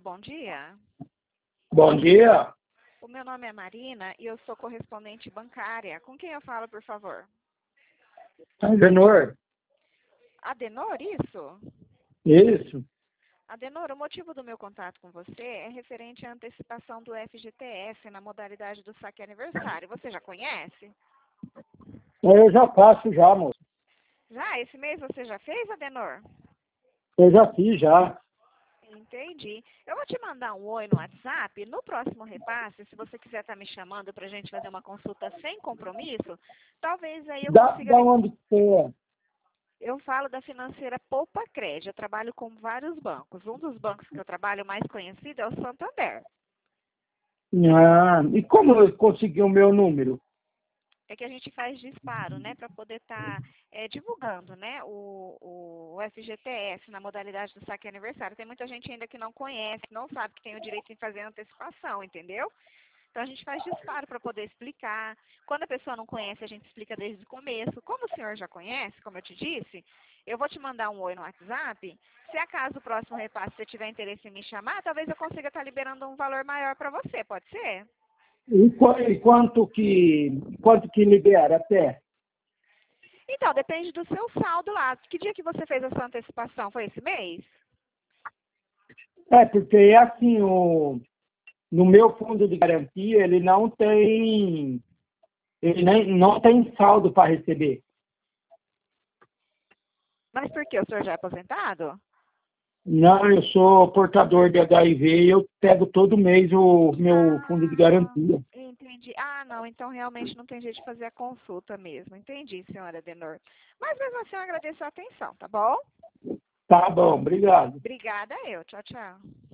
bom dia. Bom dia, O meu nome é Marina e eu sou correspondente bancária. Com quem eu falo, por favor? Agenor. Adenor, isso? Isso. Adenor, o motivo do meu contato com você é referente à antecipação do FGTS na modalidade do saque aniversário. Você já conhece? Eu já faço já, moço. Já? Esse mês você já fez, Adenor? Eu já fiz já. Entendi. Eu vou te mandar um oi no WhatsApp. No próximo repasse, se você quiser estar me chamando para a gente fazer uma consulta sem compromisso, talvez aí eu consiga... Da onde que você é? Eu falo da financeira Poupa Crédito. Eu trabalho com vários bancos. Um dos bancos que eu trabalho mais conhecido é o Santander. Ah, e como eu consegui o meu número? É que a gente faz disparo, né, para poder estar divulgando, né, o FGTS na modalidade do saque aniversário. Tem muita gente ainda que não conhece, não sabe que tem o direito em fazer antecipação, entendeu? Então a gente faz disparo para poder explicar. Quando a pessoa não conhece, a gente explica desde o começo. Como o senhor já conhece, como eu te disse, eu vou te mandar um oi no WhatsApp. Se acaso o próximo repasse você tiver interesse em me chamar, talvez eu consiga estar liberando um valor maior para você, pode ser? E quanto que libera até? Então, depende do seu saldo lá. Que dia que você fez a sua antecipação? Foi esse mês? É, porque é assim, no meu fundo de garantia, ele não tem saldo para receber. Mas por quê? O senhor já é aposentado? Não, eu sou portador de HIV e eu pego todo mês o meu fundo de garantia. Entendi. Ah, não, então realmente não tem jeito de fazer a consulta mesmo. Entendi, senhora Adenor. Mas mesmo assim eu agradeço a atenção, tá bom? Tá bom, obrigado. Obrigada eu. Tchau, tchau.